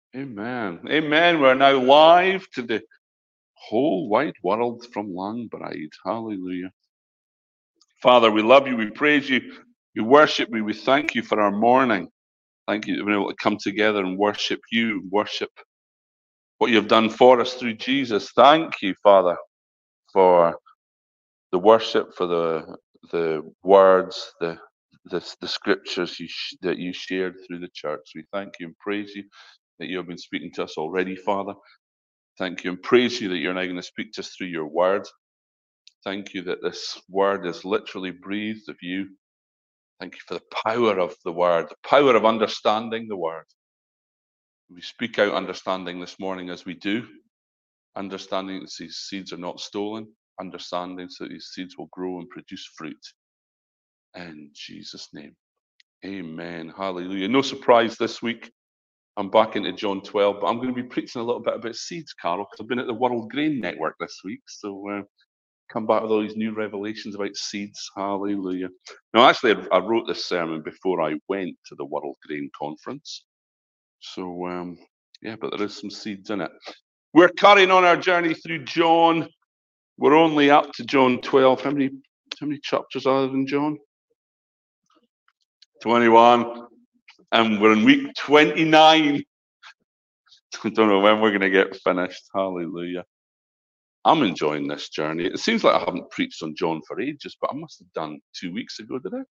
Amen. Amen. We're now live to the whole wide world from Langbride. Hallelujah. Father, we love you. We praise you. We worship you. We thank you for our morning. Thank you that we're able to come together and worship you, worship what you've done for us through Jesus. Thank you, Father, for the worship, for the words, the scriptures that you shared through the church. We thank you and praise you that you have been speaking to us already, Father. Thank you and praise you that you're now going to speak to us through your word. Thank you that this word is literally breathed of you. Thank you for the power of the word, the power of understanding the word. We speak out understanding this morning as we do, understanding that these seeds are not stolen, understanding so that these seeds will grow and produce fruit. In Jesus' name, amen. Hallelujah. No surprise this week. I'm back into John 12, but I'm going to be preaching a little bit about seeds, Carol, because I've been at the World Grain Network this week. So come back with all these new revelations about seeds. Hallelujah. Now, actually, I wrote this sermon before I went to the World Grain Conference. So, yeah, but there is some seeds in it. We're carrying on our journey through John. We're only up to John 12. How many chapters are there in John? 21. And we're in week 29. I don't know when we're going to get finished. Hallelujah. I'm enjoying this journey. It seems like I haven't preached on John for ages, but I must have done 2 weeks ago, did I?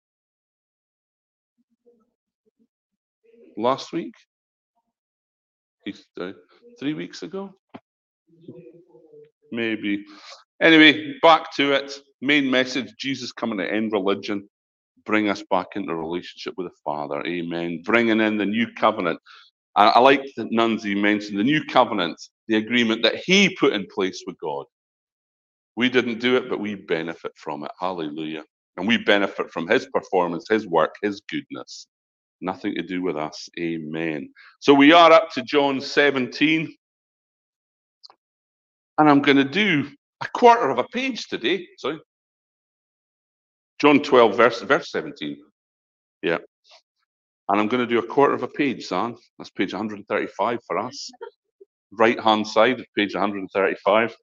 Last week? 3 weeks ago? Maybe. Anyway, back to it. Main message, Jesus coming to end religion, bring us back into relationship with the Father. Amen. Bringing in the new covenant. I like that Nunzi mentioned the new covenant, the agreement that he put in place with God. We didn't do it, but we benefit from it. Hallelujah. And we benefit from his performance, his work, his goodness. Nothing to do with us. Amen. So we are up to John 17. And I'm going to do a quarter of a page today. Sorry. John 12, verse 17. Yeah. And I'm going to do a quarter of a page, Zan. That's page 135 for us. Right-hand side of page 135.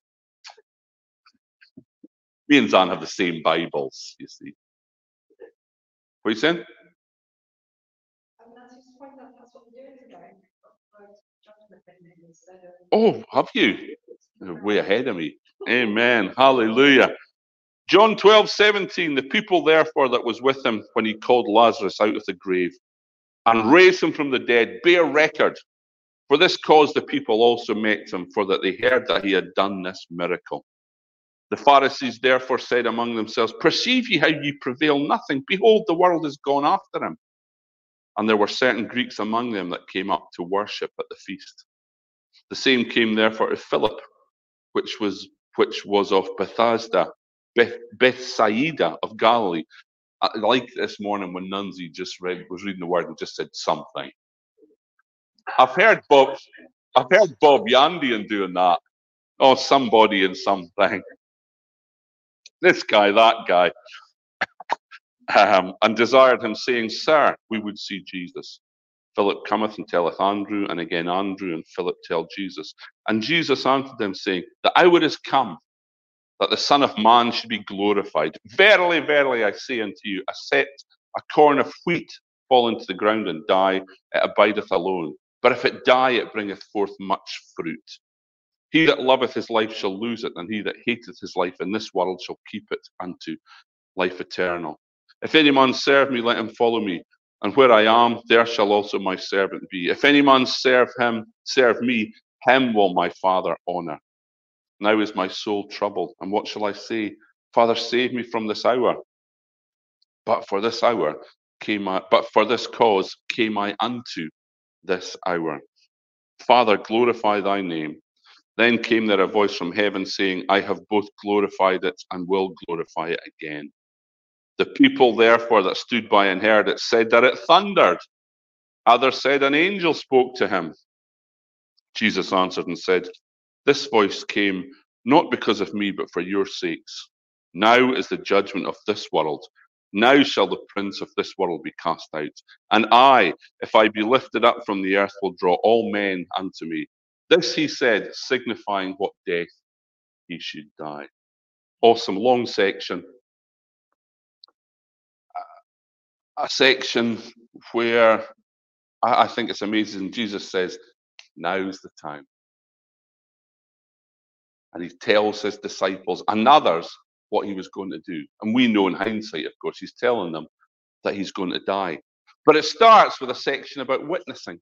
Me and Zan have the same Bibles, you see. What are you saying? Oh, have you? You're way ahead of me. Amen. Hallelujah. John 12:17. The people, therefore, that was with him when he called Lazarus out of the grave and raised him from the dead, bear record. For this cause the people also met him, for that they heard that he had done this miracle. The Pharisees therefore said among themselves, perceive ye how ye prevail nothing? Behold, the world is gone after him. And there were certain Greeks among them that came up to worship at the feast. The same came therefore to Philip, which was of Bethsaida, Bethsaida of Galilee. Like this morning when Nunzi was reading the word and just said something. I've heard Bob Yandian doing that. Oh, somebody and something. This guy, that guy. And desired him, saying, Sir, we would see Jesus. Philip cometh and telleth Andrew, and again Andrew and Philip tell Jesus. And Jesus answered them, saying, the hour is come, that the Son of Man should be glorified. Verily, verily, I say unto you, a corn of wheat fall into the ground and die, it abideth alone. But if it die, it bringeth forth much fruit. He that loveth his life shall lose it, and he that hateth his life in this world shall keep it unto life eternal. If any man serve me, let him follow me. And where I am, there shall also my servant be. If any man serve me, him will my Father honor. Now is my soul troubled, and what shall I say? Father, save me from this hour. But for this cause came I unto this hour. Father, glorify thy name. Then came there a voice from heaven saying, I have both glorified it and will glorify it again. The people, therefore, that stood by and heard it said that it thundered. Others said an angel spoke to him. Jesus answered and said, this voice came not because of me, but for your sakes. Now is the judgment of this world. Now shall the prince of this world be cast out. And I, if I be lifted up from the earth, will draw all men unto me. This he said, signifying what death he should die. Awesome, long section. A section where I think it's amazing. Jesus says, now's the time. And he tells his disciples and others what he was going to do. And we know in hindsight, of course, he's telling them that he's going to die. But it starts with a section about witnessing.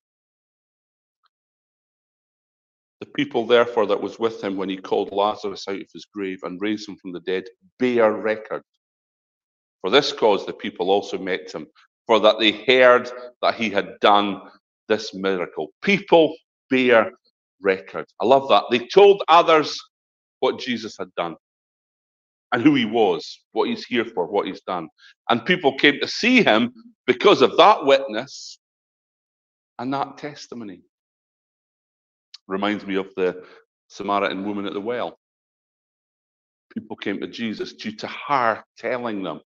The people, therefore, that was with him when he called Lazarus out of his grave and raised him from the dead, bear record. For this cause the people also met him, for that they heard that he had done this miracle. People bear record. I love that. They told others what Jesus had done and who he was, what he's here for, what he's done. And people came to see him because of that witness and that testimony. Reminds me of the Samaritan woman at the well. People came to Jesus due to her telling them.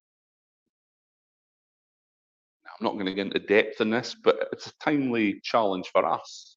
Now, I'm not going to get into depth in this, but it's a timely challenge for us.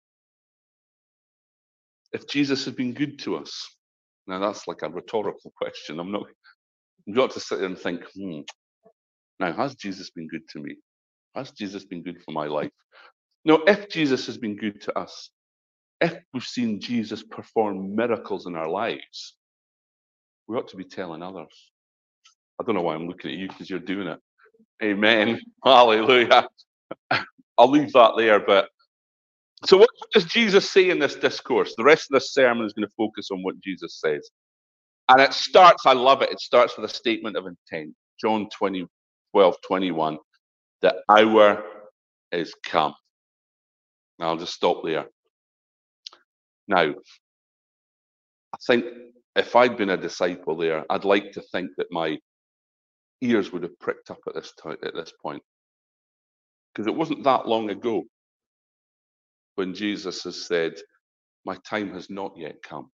If Jesus has been good to us, now that's like a rhetorical question. You've got to sit there and think, now, has Jesus been good to me? Has Jesus been good for my life? No, if Jesus has been good to us, if we've seen Jesus perform miracles in our lives, we ought to be telling others. I don't know why I'm looking at you, because you're doing it. Amen. Hallelujah. I'll leave that there. But so what does Jesus say in this discourse? The rest of this sermon is going to focus on what Jesus says. And it starts, I love it, it starts with a statement of intent. John 12:21. The hour is come. Now, I'll just stop there. Now, I think if I'd been a disciple there, I'd like to think that my ears would have pricked up at this point. Because it wasn't that long ago when Jesus has said, my time has not yet come.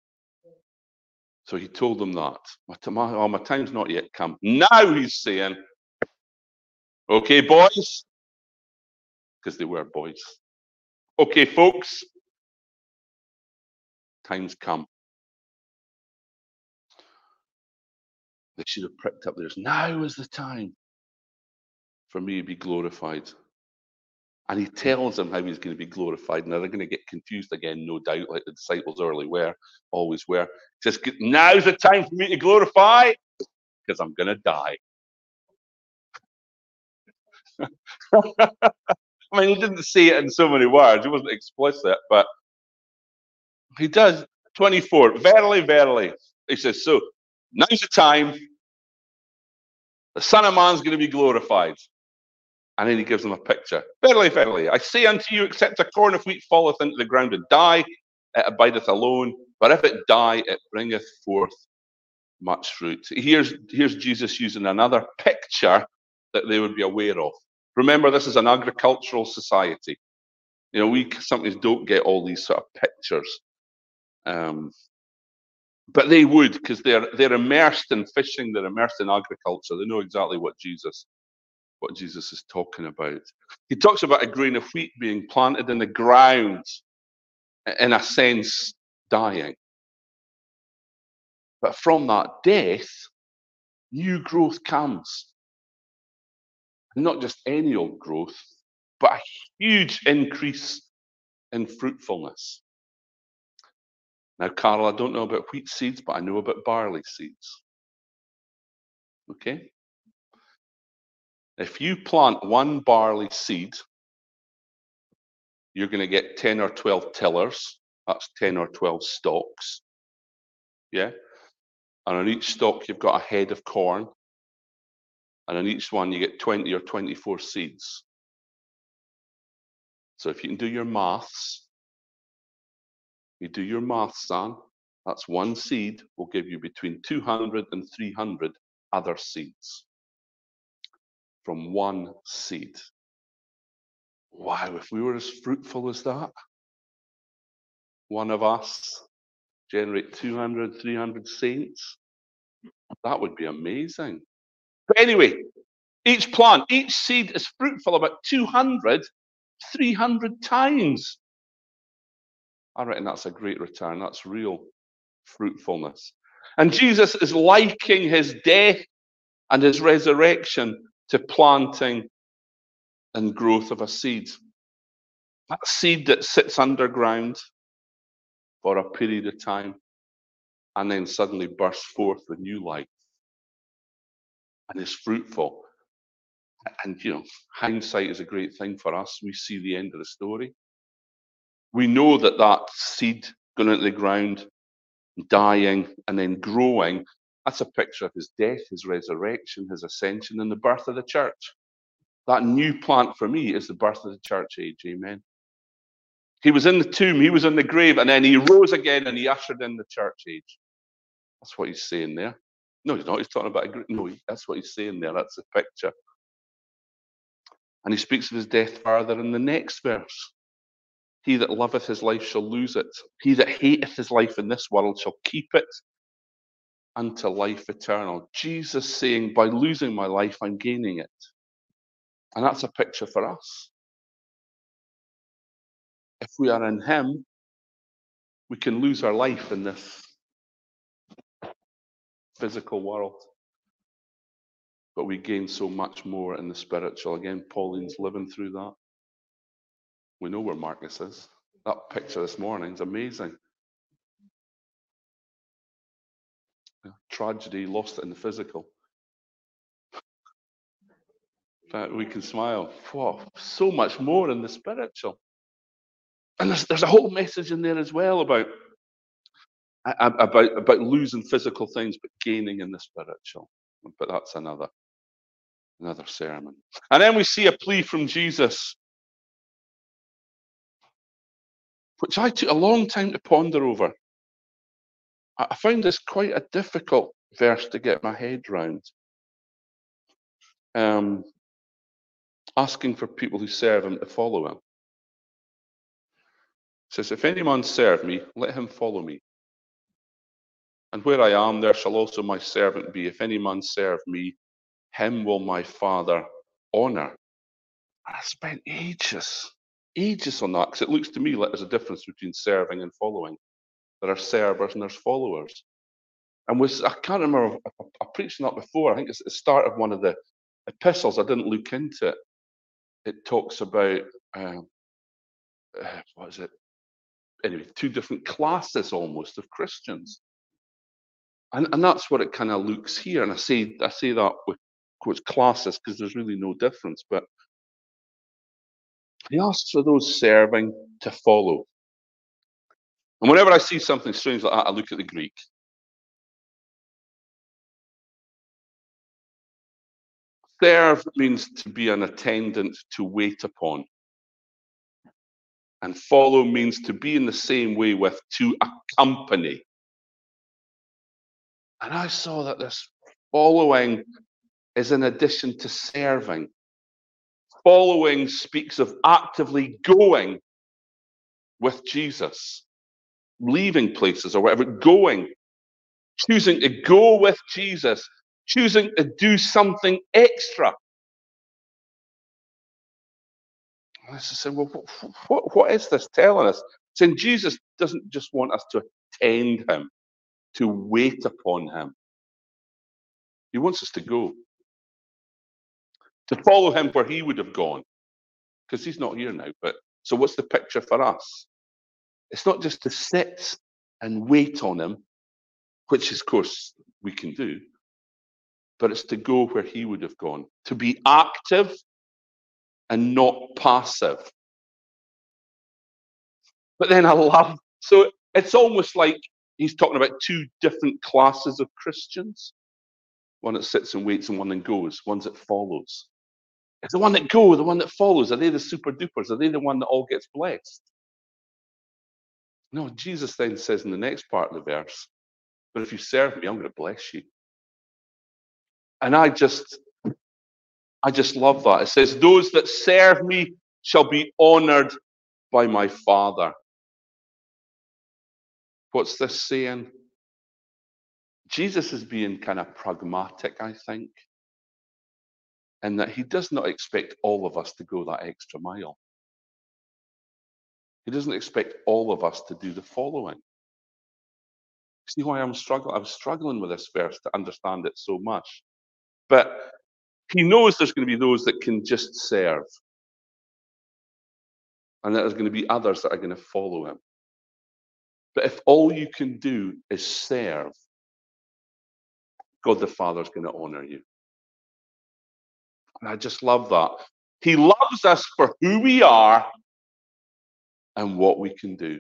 So he told them that. My time's not yet come. Now he's saying, okay, boys, because they were boys. Okay, folks, time's come. They should have pricked up theirs. Now is the time for me to be glorified. And he tells them how he's going to be glorified. Now they're going to get confused again, no doubt, like the disciples always were. He says, now's the time for me to glorify, because I'm going to die. I mean, he didn't say it in so many words. He wasn't explicit, but he does. 24, verily, verily. He says, so now's the time. The Son of Man's going to be glorified. And then he gives them a picture. Verily, verily, I say unto you, except a corn of wheat falleth into the ground and die, it abideth alone. But if it die, it bringeth forth much fruit. Here's Jesus using another picture that they would be aware of. Remember, this is an agricultural society. You know, we sometimes don't get all these sort of pictures. But they would, because they're immersed in fishing, they're immersed in agriculture. They know exactly what Jesus is talking about. He talks about a grain of wheat being planted in the ground, in a sense, dying. But from that death, new growth comes. Not just any old growth, but a huge increase in fruitfulness. Now, Carl, I don't know about wheat seeds, but I know about barley seeds. Okay? If you plant one barley seed, you're going to get 10 or 12 tillers. That's 10 or 12 stalks. Yeah? And on each stalk, you've got a head of corn. And on each one, you get 20 or 24 seeds. So if you can do your maths, son, that's one seed will give you between 200 and 300 other seeds from one seed. Wow, if we were as fruitful as that, one of us generate 200, 300 saints, that would be amazing. But anyway, each plant, each seed is fruitful about 200, 300 times. I reckon that's a great return. That's real fruitfulness. And Jesus is likening his death and his resurrection to planting and growth of a seed. That seed that sits underground for a period of time and then suddenly bursts forth with new life and is fruitful. And, hindsight is a great thing for us. We see the end of the story. We know that that seed going into the ground, dying, and then growing, that's a picture of his death, his resurrection, his ascension, and the birth of the church. That new plant for me is the birth of the church age. Amen. He was in the tomb, he was in the grave, and then he rose again and he ushered in the church age. That's what he's saying there. No, he's not. He's talking about that's what he's saying there. That's the picture. And he speaks of his death further in the next verse. He that loveth his life shall lose it. He that hateth his life in this world shall keep it unto life eternal. Jesus saying, by losing my life, I'm gaining it. And that's a picture for us. If we are in him, we can lose our life in this physical world. But we gain so much more in the spiritual. Again, Pauline's living through that. We know where Marcus is. That picture this morning is amazing. Tragedy, lost it in the physical. But we can smile. Whoa, so much more in the spiritual. And there's a whole message in there as well about losing physical things, but gaining in the spiritual. But that's another sermon. And then we see a plea from Jesus, which I took a long time to ponder over. I found this quite a difficult verse to get my head round. Asking for people who serve him to follow him. It says, if any man serve me, let him follow me. And where I am, there shall also my servant be. If any man serve me, him will my Father honor. I spent ages on that, because it looks to me like there's a difference between serving and following. There are servers and there's followers. And I can't remember, I preached on that before. I think it's at the start of one of the epistles. I didn't look into it. It talks about, what is it? Anyway, two different classes almost of Christians. And that's what it kind of looks here. And I say that with quotes classes because there's really no difference. But he asks for those serving to follow. And whenever I see something strange like that, I look at the Greek. Serve means to be an attendant, to wait upon. And follow means to be in the same way with, to accompany. And I saw that this following is in addition to serving. Following speaks of actively going with Jesus, leaving places or whatever, going, choosing to go with Jesus, choosing to do something extra. And I said, well, what is this telling us? Saying Jesus doesn't just want us to attend him, to wait upon him. He wants us to go, to follow him where he would have gone, because he's not here now. But so what's the picture for us? It's not just to sit and wait on him, which of course we can do, but it's to go where he would have gone, to be active and not passive. But then so it's almost like he's talking about two different classes of Christians. One that sits and waits and one that goes, one that follows. It's the one that goes, the one that follows. Are they the super dupers? Are they the one that all gets blessed? No, Jesus then says in the next part of the verse, but if you serve me, I'm going to bless you. And I just love that. It says, those that serve me shall be honored by my Father. What's this saying? Jesus is being kind of pragmatic, I think. in that he does not expect all of us to go that extra mile. He doesn't expect all of us to do the following. See why I'm struggling? I was struggling with this verse to understand it so much. But he knows there's going to be those that can just serve, and that there's going to be others that are going to follow him. But if all you can do is serve, God the Father is going to honor you. And I just love that. He loves us for who we are and what we can do.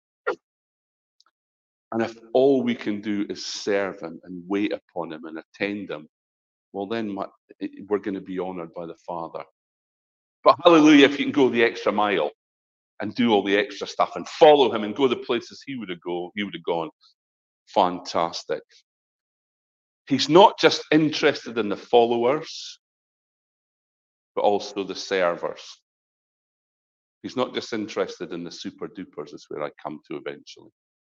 And if all we can do is serve him and wait upon him and attend him, well, then we're going to be honored by the Father. But hallelujah, if you can go the extra mile and do all the extra stuff and follow him and go the places he would have gone, fantastic. He's not just interested in the followers, but also the servers. He's not just interested in the super dupers, is where I come to eventually.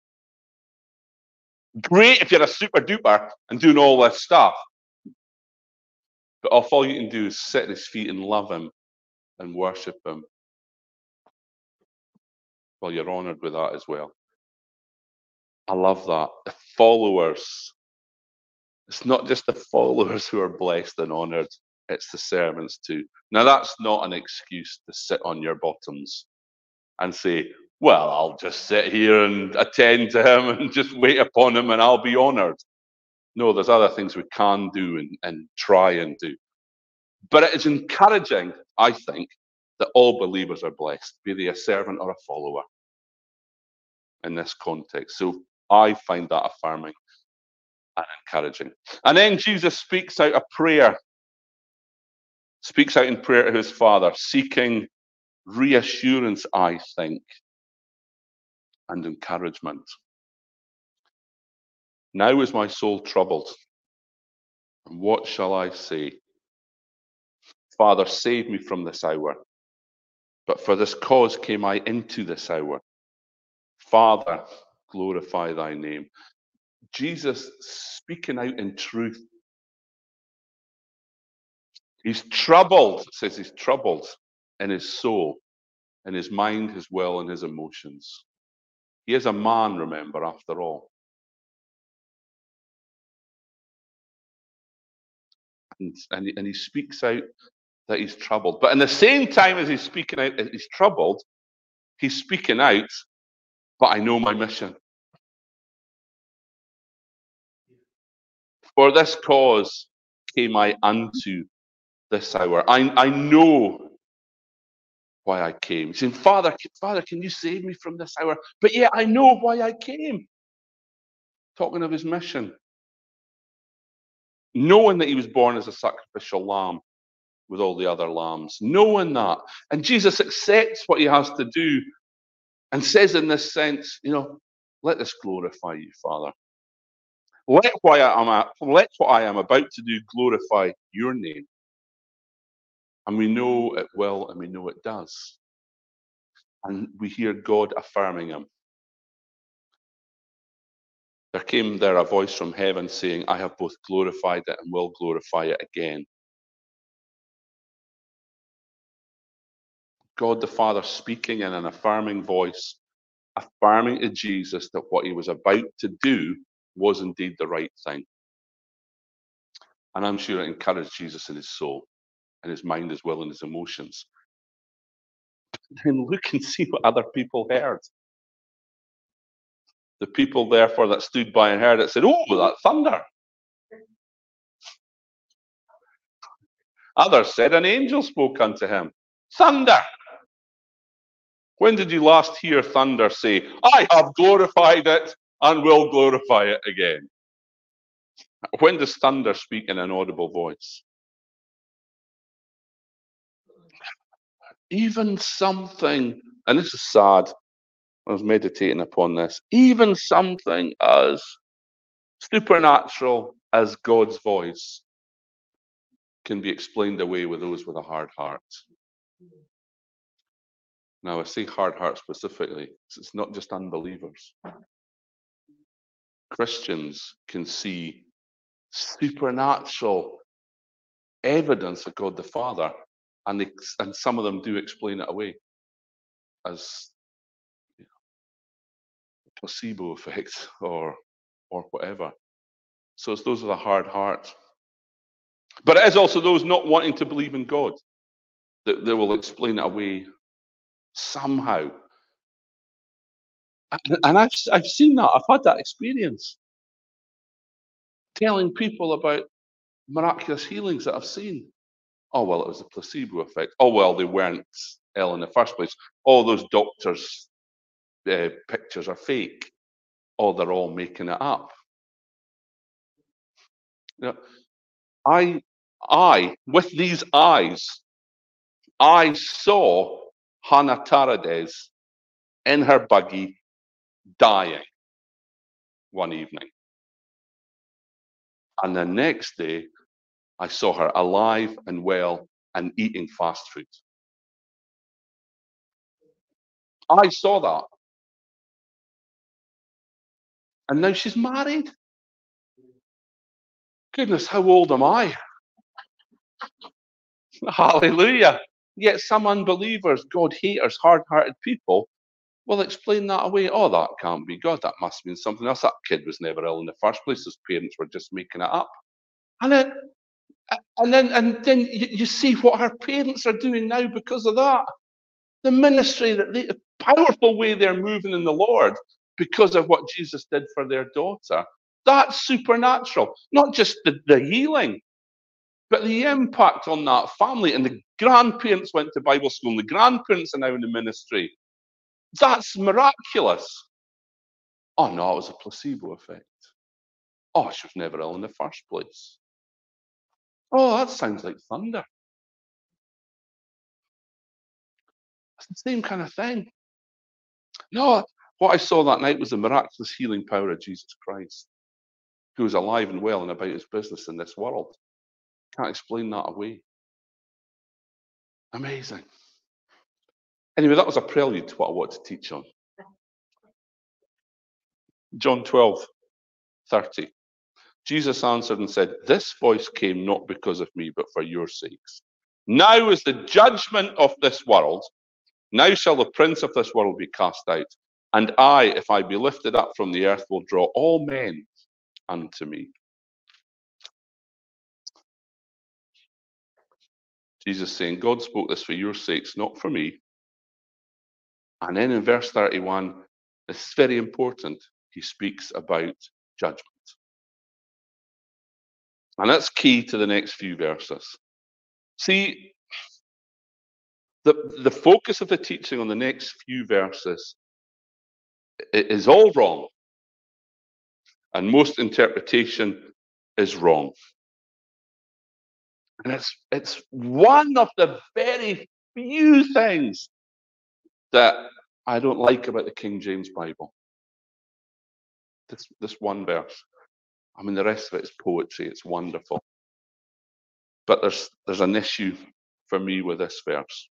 Great if you're a super duper and doing all this stuff. But all you can do is sit at his feet and love him and worship him. Well, you're honored with that as well. I love that. The followers. It's not just the followers who are blessed and honored, it's the servants too. Now, that's not an excuse to sit on your bottoms and say, well, I'll just sit here and attend to him and just wait upon him and I'll be honored. No, there's other things we can do and try and do. But it is encouraging, I think, that all believers are blessed, be they a servant or a follower in this context. So I find that affirming and encouraging. And then Jesus speaks out a prayer, speaks out in prayer to his Father, seeking reassurance, I think, and encouragement. Now is my soul troubled, and what shall I say? Father, save me from this hour. But for this cause came I into this hour. Father, glorify thy name. Jesus speaking out in truth. He's troubled, it says he's troubled in his soul, in his mind, his will, and his emotions. He is a man, remember, after all. And he speaks out that he's troubled. But in the same time as he's speaking out that he's troubled, he's speaking out, but I know my mission. For this cause came I unto this hour. I know why I came. He's saying, Father, can you save me from this hour? But yeah, I know why I came. Talking of his mission. Knowing that he was born as a sacrificial lamb with all the other lambs. Knowing that. And Jesus accepts what he has to do and says in this sense, let this glorify you, Father. Let what I am about to do glorify your name. And we know it will, and we know it does. And we hear God affirming him. There came there a voice from heaven saying, I have both glorified it and will glorify it again. God the Father speaking in an affirming voice, affirming to Jesus that what he was about to do was indeed the right thing. And I'm sure it encouraged Jesus in his soul, in his mind as well, in his emotions. Then look and see what other people heard. The people, therefore, that stood by and heard it said, oh, that thunder. Others said, an angel spoke unto him. Thunder. When did you last hear thunder say, I have glorified it and will glorify it again? When does thunder speak in an audible voice? Even something, and this is sad, I was meditating upon this, even something as supernatural as God's voice can be explained away with those with a hard heart. Now, I say hard heart specifically, because it's not just unbelievers. Christians can see supernatural, evidence of God the Father, and some of them do explain it away as placebo effect or whatever. So it's those with a hard heart. But it is also those not wanting to believe in God that they will explain it away somehow. And I've seen that. I've had that experience. Telling people about miraculous healings that I've seen. Oh, well, it was a placebo effect. Oh, well, they weren't ill in the first place. Oh, those doctors' pictures are fake. Oh, they're all making it up. You know, I, with these eyes, I saw Hannah Tarades in her buggy dying one evening. And the next day, I saw her alive and well and eating fast food. I saw that. And now she's married. Goodness, how old am I? Hallelujah. Yet some unbelievers, God haters, hard-hearted people will explain that away. Oh, that can't be God. That must mean something else. That kid was never ill in the first place. His parents were just making it up. And then you see what her parents are doing now because of that. The ministry, the powerful way they're moving in the Lord because of what Jesus did for their daughter. That's supernatural. Not just the healing, but the impact on that family. And the grandparents went to Bible school, and the grandparents are now in the ministry. That's miraculous. Oh, no, it was a placebo effect. Oh, she was never ill in the first place. Oh, that sounds like thunder. It's the same kind of thing. No, what I saw that night was the miraculous healing power of Jesus Christ, who is alive and well and about his business in this world. Can't explain that away. Amazing. Anyway, that was a prelude to what I want to teach on. John 12:30. Jesus answered and said, "This voice came not because of me, but for your sakes. Now is the judgment of this world. Now shall the prince of this world be cast out. And I, if I be lifted up from the earth, will draw all men unto me." Jesus saying, God spoke this for your sakes, not for me. And then in verse 31, this is very important. He speaks about judgment. And that's key to the next few verses. See, the focus of the teaching on the next few verses is all wrong. And most interpretation is wrong. And it's one of the very few things that I don't like about the King James Bible. This one verse. I mean, the rest of it is poetry. It's wonderful. But there's an issue for me with this verse.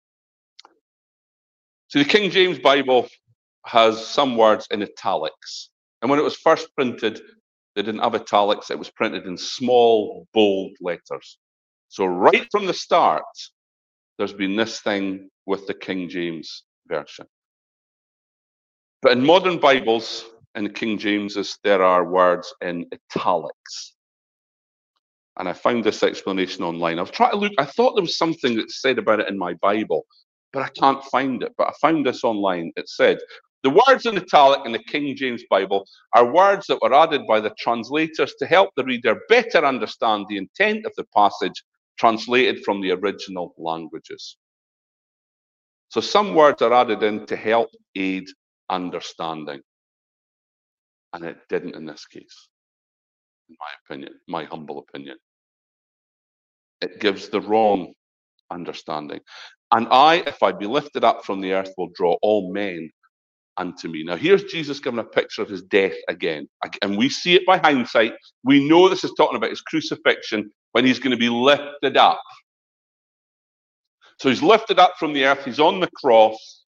So the King James Bible has some words in italics. And when it was first printed, they didn't have italics. It was printed in small, bold letters. So right from the start, there's been this thing with the King James Version. But in modern Bibles, in the King James's, there are words in italics. And I found this explanation online. I was trying to look, I thought there was something that said about it in my Bible, but I can't find it. But I found this online. It said, the words in italic in the King James Bible are words that were added by the translators to help the reader better understand the intent of the passage translated from the original languages. So some words are added in to help aid understanding. And it didn't in this case, in my opinion, my humble opinion. It gives the wrong understanding. And I, if I be lifted up from the earth, will draw all men unto me. Now, here's Jesus giving a picture of his death again. And we see it by hindsight. We know this is talking about his crucifixion when he's going to be lifted up. So he's lifted up from the earth. He's on the cross.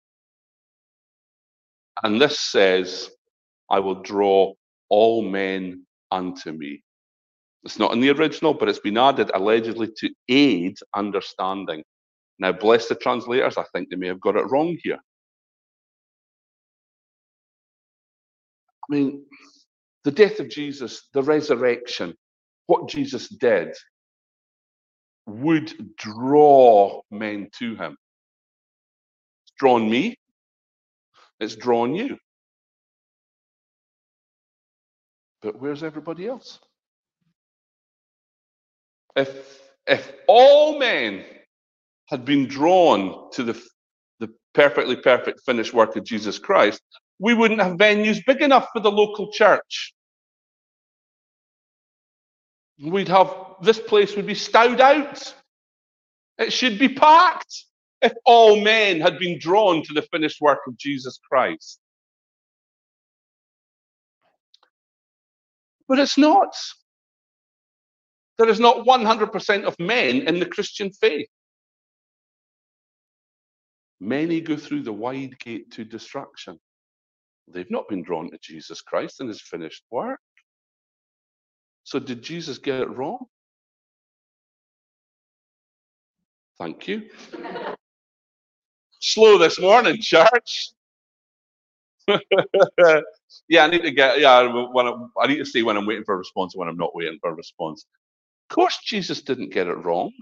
And this says, I will draw all men unto me. It's not in the original, but it's been added allegedly to aid understanding. Now, bless the translators, I think they may have got it wrong here. I mean, the death of Jesus, the resurrection, what Jesus did would draw men to him. It's drawn me, it's drawn you. But where's everybody else? If all men had been drawn to the perfectly perfect finished work of Jesus Christ, we wouldn't have venues big enough for the local church. This place would be stowed out. It should be packed if all men had been drawn to the finished work of Jesus Christ. But it's not. There is not 100% of men in the Christian faith. Many go through the wide gate to destruction. They've not been drawn to Jesus Christ and his finished work. So did Jesus get it wrong? Thank you. Slow this morning, church. Yeah, I need to get. Yeah, I need to say when I'm waiting for a response, when I'm not waiting for a response. Of course, Jesus didn't get it wrong.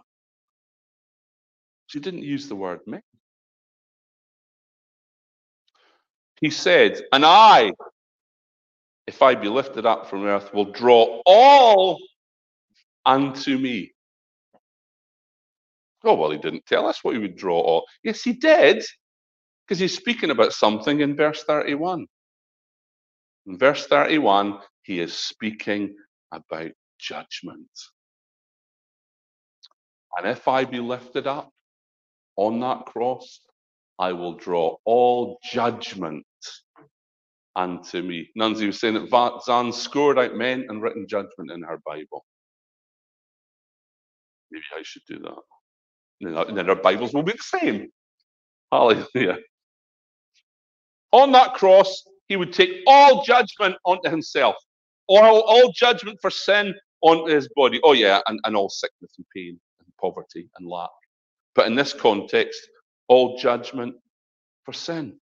He didn't use the word men. He said, "And I, if I be lifted up from earth, will draw all unto me." Oh, well, he didn't tell us what he would draw all. Yes, he did, because he's speaking about something in verse 31. In verse 31, he is speaking about judgment. And if I be lifted up on that cross, I will draw all judgment unto me. Nunzi was saying that Zan scored out men and written judgment in her Bible. Maybe I should do that. And then our Bibles will be the same. Hallelujah. On that cross, he would take all judgment onto himself, all judgment for sin onto his body. Oh, yeah, and all sickness and pain and poverty and lack. But in this context, all judgment for sin.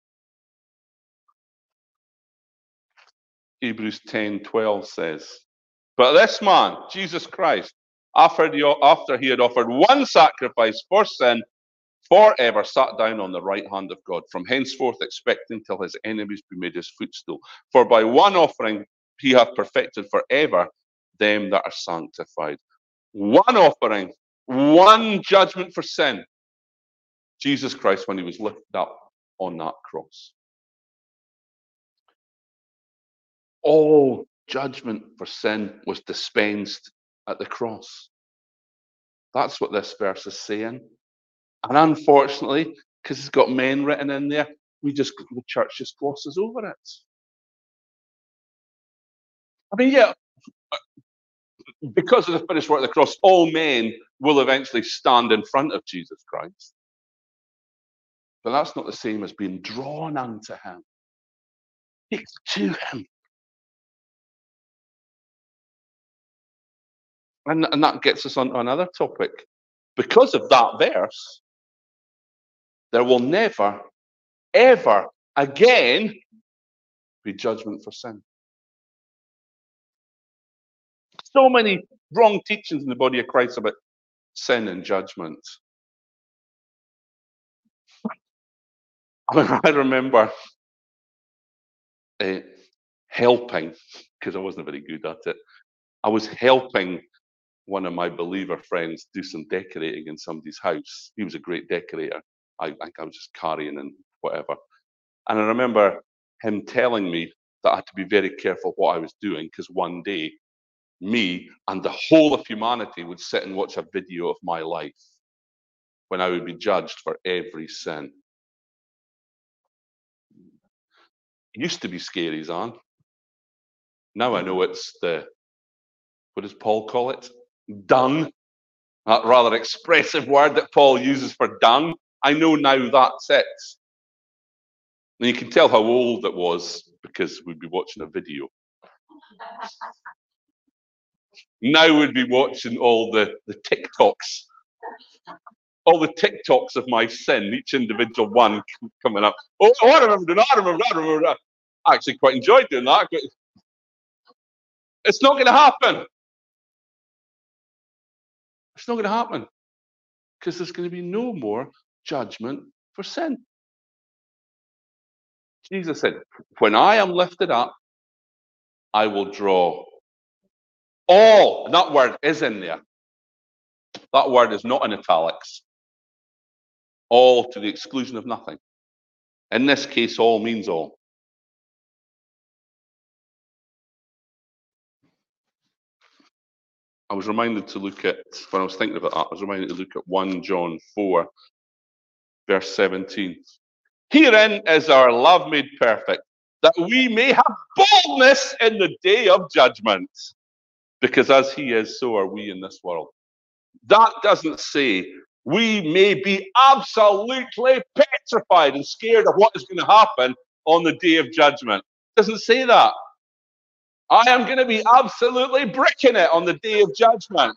Hebrews 10:12 says, "But this man, Jesus Christ, after he had offered one sacrifice for sin, forever sat down on the right hand of God, from henceforth expecting till his enemies be made his footstool. For by one offering he hath perfected forever them that are sanctified." One offering, one judgment for sin. Jesus Christ, when he was lifted up on that cross. All judgment for sin was dispensed at the cross. That's what this verse is saying. And unfortunately, because it's got men written in there, the church just glosses over it. I mean, yeah, because of the finished work of the cross, all men will eventually stand in front of Jesus Christ. But that's not the same as being drawn unto him. It's to him. And that gets us on to another topic. Because of that verse, there will never, ever again be judgment for sin. So many wrong teachings in the body of Christ about sin and judgment. I remember helping, because I wasn't very good at it. I was helping one of my believer friends do some decorating in somebody's house. He was a great decorator. I think I was just carrying and whatever. And I remember him telling me that I had to be very careful what I was doing, because one day me and the whole of humanity would sit and watch a video of my life when I would be judged for every sin. It used to be scary, Zan. Now I know it's what does Paul call it? Dung. That rather expressive word that Paul uses for dung. I know now that's it. And you can tell how old it was because we'd be watching a video. Now we'd be watching all the TikToks. All the TikToks of my sin, each individual one coming up. Oh, I remember that. I actually quite enjoyed doing that. It's not going to happen. It's not going to happen. Because there's going to be no more judgment for sin. Jesus said, when I am lifted up, I will draw all. And that word is in there. That word is not in italics. All to the exclusion of nothing. In this case, all means all. I was reminded to look at, when I was thinking about that, I was reminded to look at 1 John 4, verse 17. Herein is our love made perfect, that we may have boldness in the day of judgment. Because as he is, so are we in this world. That doesn't say we may be absolutely petrified and scared of what is going to happen on the day of judgment. It doesn't say that. I am going to be absolutely bricking it on the day of judgment.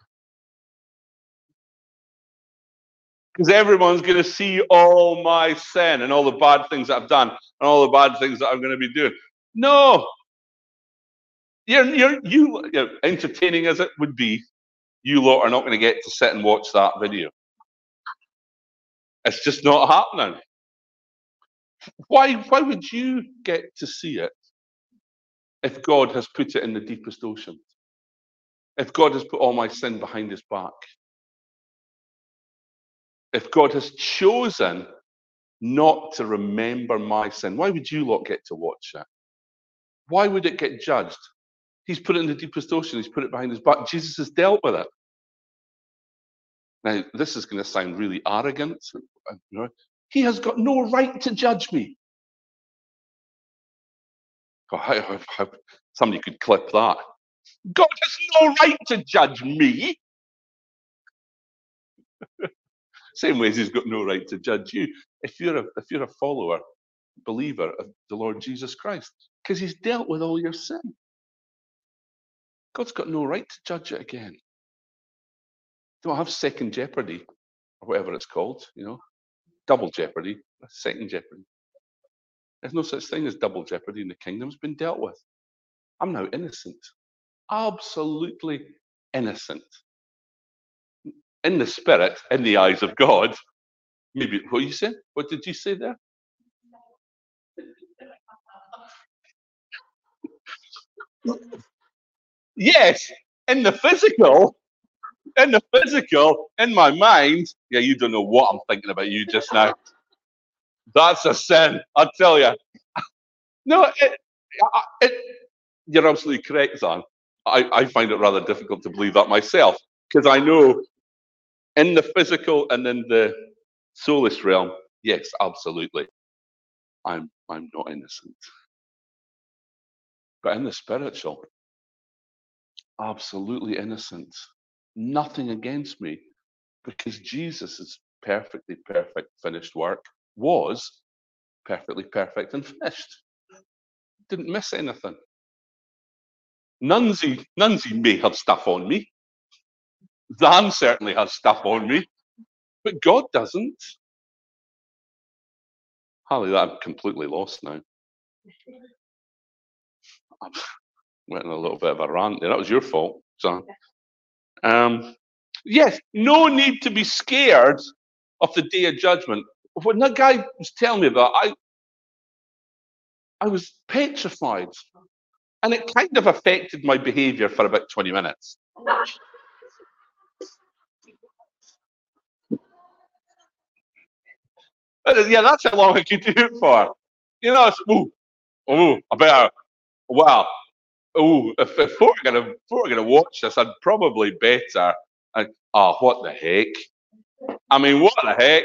Because everyone's going to see all my sin and all the bad things that I've done and all the bad things that I'm going to be doing. No. You entertaining as it would be, you lot are not going to get to sit and watch that video. It's just not happening. Why would you get to see it if God has put it in the deepest ocean? If God has put all my sin behind his back? If God has chosen not to remember my sin, why would you lot get to watch it? Why would it get judged? He's put it in the deepest ocean. He's put it behind his back. Jesus has dealt with it. Now, this is going to sound really arrogant. He has got no right to judge me. Oh, somebody could clip that. God has no right to judge me. Same way as he's got no right to judge you if you're a follower, believer of the Lord Jesus Christ, because he's dealt with all your sin. God's got no right to judge it again. Don't have second jeopardy or whatever it's called, double jeopardy, second jeopardy. There's no such thing as double jeopardy in the kingdom. It's been dealt with. I'm now innocent, absolutely innocent. In the spirit, in the eyes of God. Maybe what you said? What did you say there? Yes, in the physical, in my mind. Yeah, you don't know what I'm thinking about you just now. That's a sin, I tell you. No, you're absolutely correct, Zan. I find it rather difficult to believe that myself, because I know in the physical and in the soulless realm, yes, absolutely, I'm not innocent. But in the spiritual, absolutely innocent. Nothing against me, because Jesus' perfectly perfect finished work was perfectly perfect and finished. Didn't miss anything. Nunsy may have stuff on me. Zan certainly has stuff on me, but God doesn't. Hallelujah, I'm completely lost now. I went on a little bit of a rant there. That was your fault, Zan. Yes, no need to be scared of the day of judgment. When that guy was telling me that, I was petrified. And it kind of affected my behavior for about 20 minutes. Yeah, that's how long I could do it for. It's, I better, wow. If we're gonna watch this, I'd probably better. What the heck? I mean, what the heck?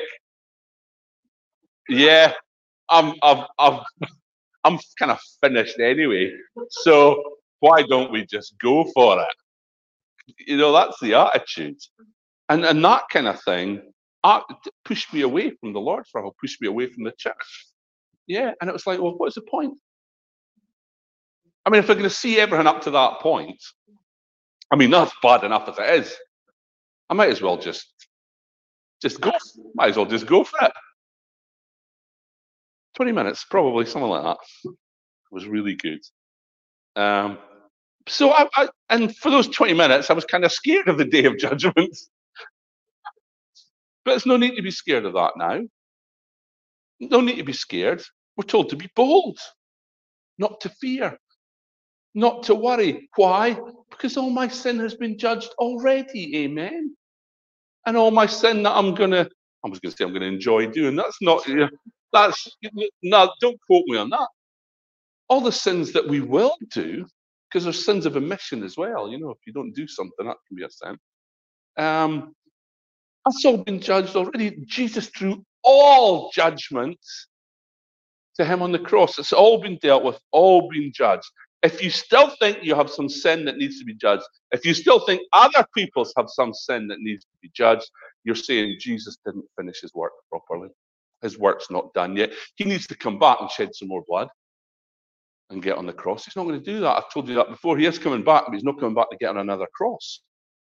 Yeah, I'm kind of finished anyway. So why don't we just go for it? That's the attitude, and that kind of thing pushed me away from the Lord for a while, pushed me away from the church. Yeah, and it was like, well, what's the point? I mean, if we're going to see everything up to that point, I mean, that's bad enough as it is. I might as well just go. Might as well just go for it. 20 minutes, probably, something like that. It was really good. So and for those 20 minutes, I was kind of scared of the day of judgment. But there's no need to be scared of that now. No need to be scared. We're told to be bold, not to fear, not to worry. Why? Because all my sin has been judged already. Amen. And all my sin that I was going to say I'm going to enjoy doing. That's not. That's no. Don't quote me on that. All the sins that we will do, because there's sins of omission as well. If you don't do something, that can be a sin. That's all been judged already. Jesus threw all judgment to him on the cross. It's all been dealt with, all been judged. If you still think you have some sin that needs to be judged, if you still think other people have some sin that needs to be judged, you're saying Jesus didn't finish his work properly. His work's not done yet. He needs to come back and shed some more blood and get on the cross. He's not going to do that. I've told you that before. He is coming back, but he's not coming back to get on another cross.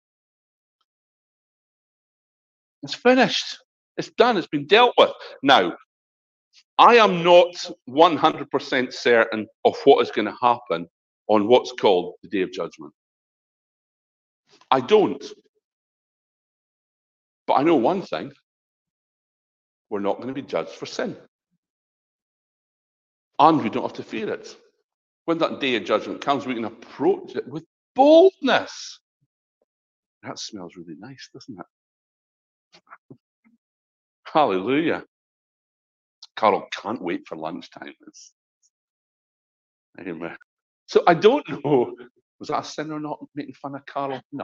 It's finished. It's done. It's been dealt with. Now, I am not 100% certain of what is going to happen on what's called the Day of Judgment. I don't. But I know one thing. We're not going to be judged for sin. And we don't have to fear it. When that Day of Judgment comes, we can approach it with boldness. That smells really nice, doesn't it? Hallelujah. Carol can't wait for lunchtime. Anyway. So I don't know, was that a sin or not, making fun of Carol? No.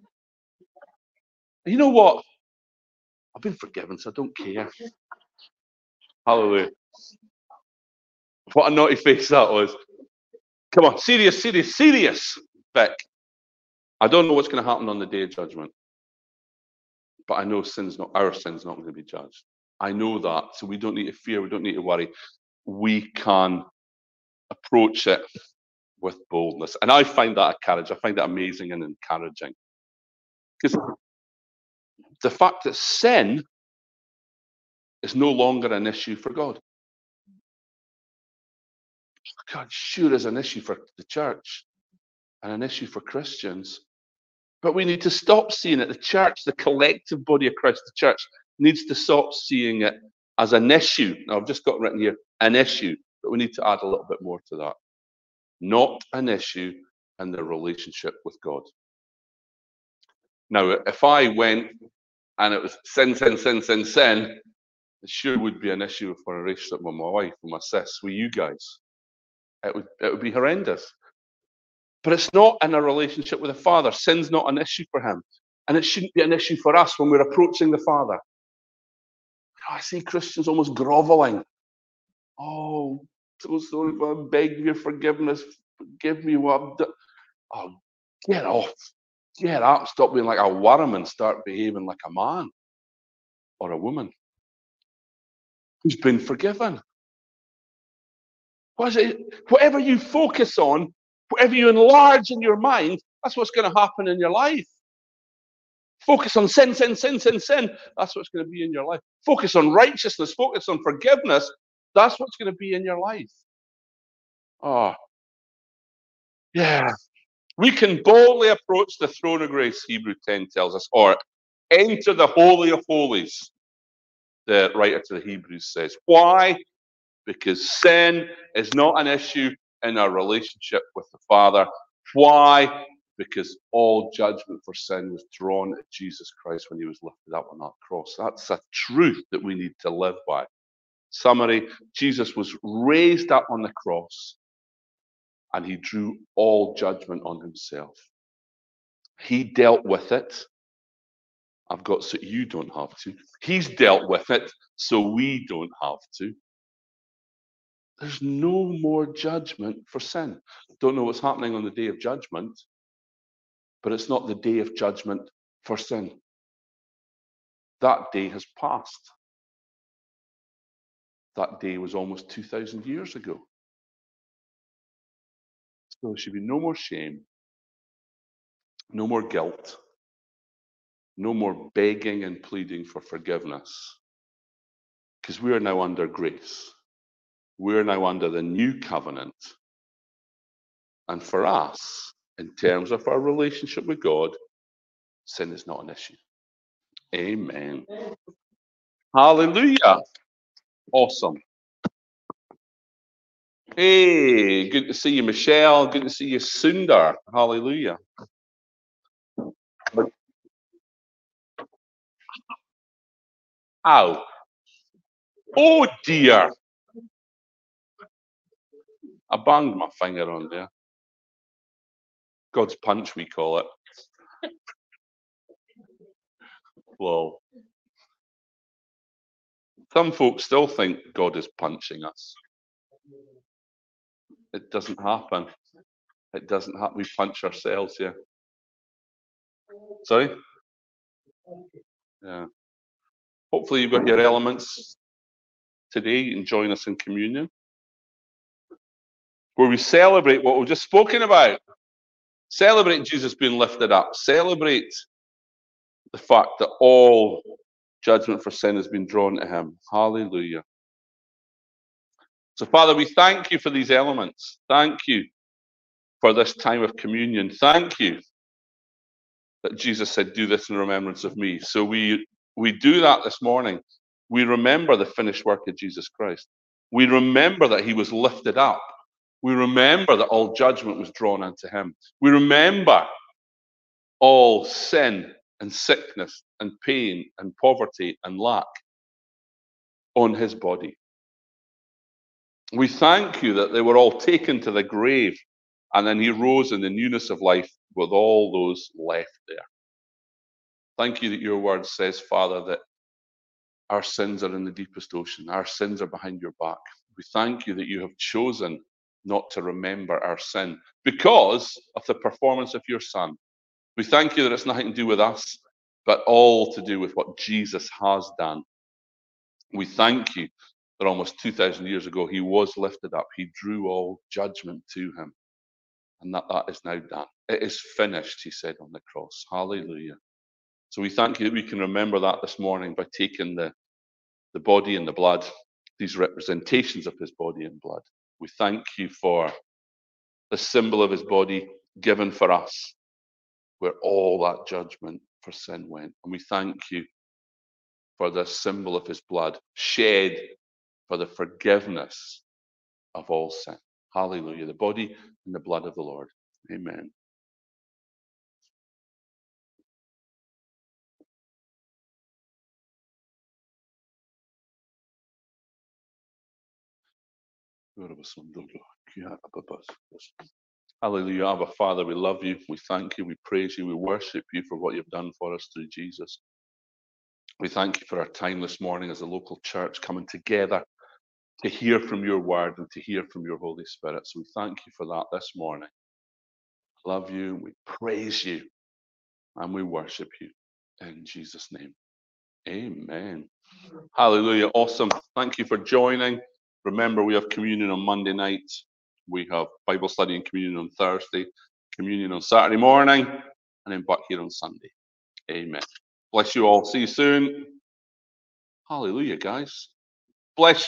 You know what? I've been forgiven, so I don't care. Hallelujah. What a naughty face that was. Come on, serious, Vic. I don't know what's going to happen on the Day of Judgment. But I know our sin's not going to be judged. I know that, so we don't need to fear, we don't need to worry. We can approach it with boldness. And I find that a courage. I find that amazing and encouraging. Because the fact that sin is no longer an issue for God. God sure is an issue for the church and an issue for Christians. But we need to stop seeing it. The church, the collective body of Christ, the church, needs to stop seeing it as an issue. Now, I've just got written here, an issue, but we need to add a little bit more to that. Not an issue in the relationship with God. Now, if I went and it was sin, it sure would be an issue for a relationship with my wife, with my sis, with you guys. It would be horrendous. But it's not in a relationship with the Father. Sin's not an issue for him. And it shouldn't be an issue for us when we're approaching the Father. I see Christians almost groveling. Oh, so sorry, I beg your forgiveness. Forgive me what I've done. Oh, get off. Get up. Stop being like a worm and start behaving like a man or a woman who's been forgiven. Whatever you focus on, whatever you enlarge in your mind, that's what's going to happen in your life. Focus on sin. That's what's going to be in your life. Focus on righteousness. Focus on forgiveness. That's what's going to be in your life. Oh, yeah. We can boldly approach the throne of grace, Hebrews 10 tells us, or enter the Holy of Holies, the writer to the Hebrews says. Why? Because sin is not an issue in our relationship with the Father. Why? Because all judgment for sin was drawn at Jesus Christ when he was lifted up on that cross. That's a truth that we need to live by. Summary, Jesus was raised up on the cross and he drew all judgment on himself. He dealt with it. I've got so you don't have to. He's dealt with it so we don't have to. There's no more judgment for sin. Don't know what's happening on the Day of Judgment, but it's not the Day of Judgment for sin. That day has passed. That day was almost 2,000 years ago. So there should be no more shame. No more guilt. No more begging and pleading for forgiveness. Because we are now under grace. We're now under the new covenant. And for us, in terms of our relationship with God, sin is not an issue. Amen. Hallelujah. Awesome. Hey, good to see you, Michelle. Good to see you, Sundar. Hallelujah. Ow. Oh, dear. I banged my finger on there. God's punch, we call it. Well, some folks still think God is punching us. It doesn't happen. It doesn't happen. We punch ourselves here. Sorry? Yeah. Hopefully you've got your elements today. You can join us in communion, where we celebrate what we've just spoken about. Celebrate Jesus being lifted up. Celebrate the fact that all judgment for sin has been drawn to him. Hallelujah. So, Father, we thank you for these elements. Thank you for this time of communion. Thank you that Jesus said, do this in remembrance of me. So we do that this morning. We remember the finished work of Jesus Christ. We remember that he was lifted up. We remember that all judgment was drawn unto him. We remember all sin and sickness and pain and poverty and lack on his body. We thank you that they were all taken to the grave, and then he rose in the newness of life with all those left there. Thank you that your word says, Father, that our sins are in the deepest ocean. Our sins are behind your back. We thank you that you have chosen not to remember our sin because of the performance of your Son. We thank you that it's nothing to do with us, but all to do with what Jesus has done. We thank you that almost 2,000 years ago, he was lifted up. He drew all judgment to him, and that is now done. It is finished, he said on the cross. Hallelujah. So we thank you that we can remember that this morning by taking the body and the blood, these representations of his body and blood. We thank you for the symbol of his body given for us, where all that judgment for sin went. And we thank you for the symbol of his blood shed for the forgiveness of all sin. Hallelujah. The body and the blood of the Lord. Amen. Hallelujah. Abba, Father, we love you. We thank you. We praise you. We worship you for what you've done for us through Jesus. We thank you for our time this morning as a local church coming together to hear from your word and to hear from your Holy Spirit. So we thank you for that this morning. Love you. We praise you and we worship you in Jesus' name. Amen. Hallelujah. Awesome. Thank you for joining. Remember, we have communion on Monday night. We have Bible study and communion on Thursday, communion on Saturday morning, and then back here on Sunday. Amen. Bless you all. See you soon. Hallelujah, guys. Bless you.